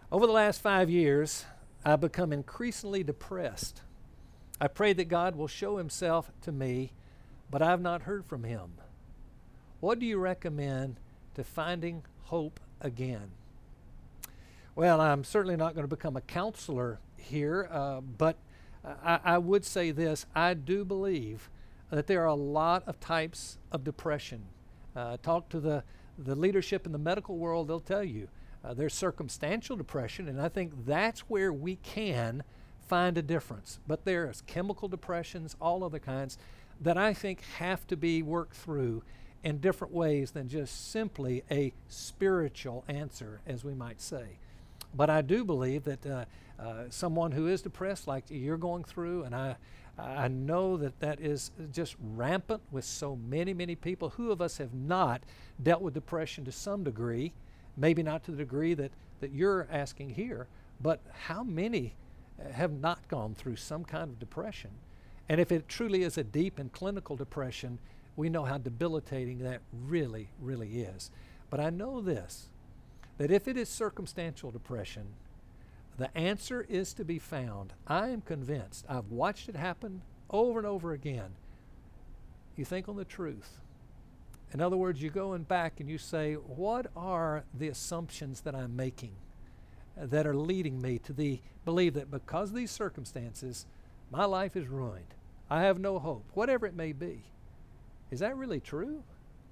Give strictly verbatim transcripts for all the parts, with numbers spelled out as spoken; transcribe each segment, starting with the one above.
Over the last five years, I've become increasingly depressed. I pray that God will show himself to me, but I've not heard from him. What do you recommend to finding hope again? Well, I'm certainly not going to become a counselor here, uh, but I, I would say this. I do believe that there are a lot of types of depression. Uh, talk to the, the leadership in the medical world, they'll tell you. Uh, there's circumstantial depression, and I think that's where we can find a difference. But there's chemical depressions, all other kinds, that I think have to be worked through in different ways than just simply a spiritual answer, as we might say. But I do believe that uh, uh, someone who is depressed, like you're going through, and I, I know that that is just rampant with so many, many people. Who of us have not dealt with depression to some degree? Maybe not to the degree that, that you're asking here, but how many have not gone through some kind of depression? And if it truly is a deep and clinical depression, we know how debilitating that really, really is. But I know this, that if it is circumstantial depression, the answer is to be found. I am convinced. I've watched it happen over and over again. You think on the truth. In other words, you're going back and you say, what are the assumptions that I'm making that are leading me to the believe that because of these circumstances, my life is ruined. I have no hope, whatever it may be. Is that really true?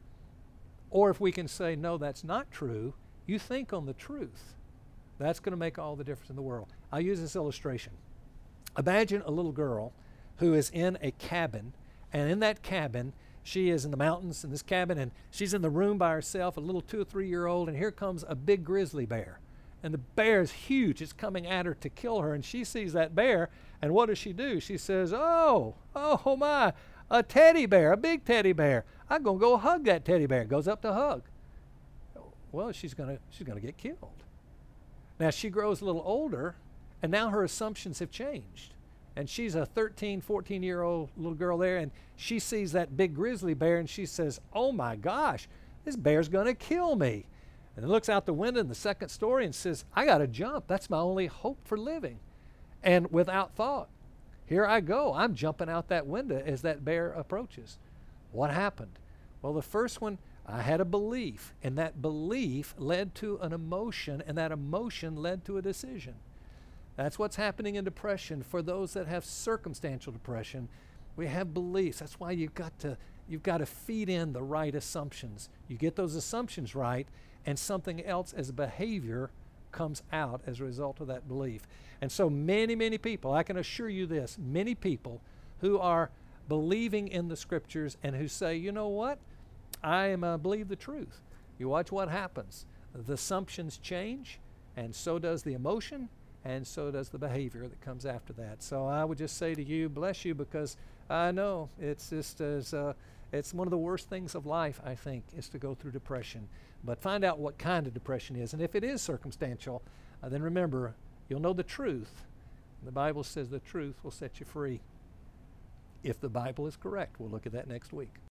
Or if we can say, no, that's not true, you think on the truth. That's going to make all the difference in the world. I'll use this illustration. Imagine a little girl who is in a cabin, and in that cabin, she is in the mountains in this cabin, and she's in the room by herself, a little two or three year old, and here comes a big grizzly bear. And the bear is huge. It's coming at her to kill her, and she sees that bear, and what does she do? She says, oh, oh my, a teddy bear, a big teddy bear. I'm going to go hug that teddy bear. Goes up to hug. Well, she's going to she's going to get killed. Now, she grows a little older, and now her assumptions have changed. And she's a thirteen, fourteen-year-old little girl there, and she sees that big grizzly bear, and she says, oh, my gosh, this bear's going to kill me. And then looks out the window in the second story and says, I got to jump. That's my only hope for living. And without thought, here I go. I'm jumping out that window as that bear approaches. What happened? Well, the first one, I had a belief, and that belief led to an emotion, and that emotion led to a decision. That's what's happening in depression. For those that have circumstantial depression, we have beliefs. That's why you've got to you've got to feed in the right assumptions. You get those assumptions right, and something else as a behavior comes out as a result of that belief. And so many, many people, I can assure you this, many people who are believing in the scriptures and who say, you know what, I am uh, believe the truth. You watch what happens. The assumptions change, and so does the emotion, and so does the behavior that comes after that. So I would just say to you, bless you, because I know it's just as uh, it's one of the worst things of life, I think, is to go through depression. But find out what kind of depression is, and if it is circumstantial, uh, then remember, you'll know the truth. The Bible says the truth will set you free. If the Bible is correct, we'll look at that next week.